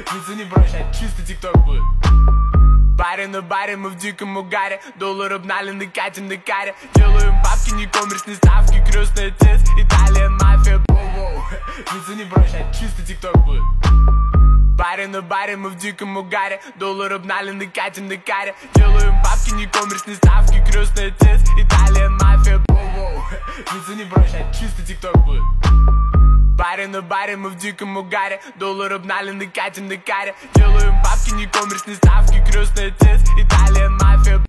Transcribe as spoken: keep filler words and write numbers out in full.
лицо не бросать, чисто тикток будет. Баре на баре, мы в диком угаре. Доллар обнален и катим на каре. Делаем бабки, не коммерчные ставки. Крестный отец, Италия, мафия, воу-воу. Лицо не бросать, чисто тикток будет. Баре на баре, мы в диком угаре. Доллар обнален и катим на каре. Делаем бабки, не коммерчные ставки. Крестный отец, Италия, мафия, воу-воу. Лицо не бросать, чисто тикток будет. Баре на баре, мы в диком угаре. Доллар обнален и катим на каре. Делаем бабки, не коммерчные ставки. Крестный отец, Италия, мафия.